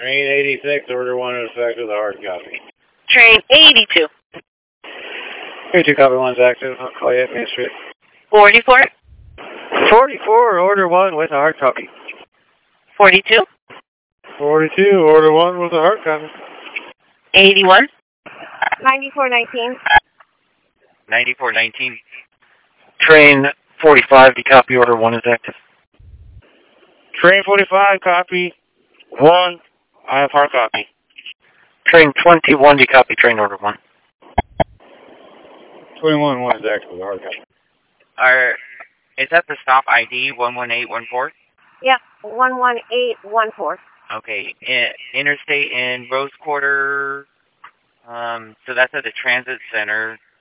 Train 86, order 1 in effect with a hard copy. Train 82. 82, copy 1's active. I'll call you at Main Street. 44. 44, order 1 with a hard copy. 42. 42, order 1 with a hard copy. 81. 9419. 9419. Train 45, the copy order 1 is active. Train 45, copy 1, I have hard copy. Train 21, the copy train order 1. 21, 1 is active with a hard copy. Is that the stop ID 11814? Yeah, 11814. Okay, interstate in Rose Quarter. So that's at the transit center.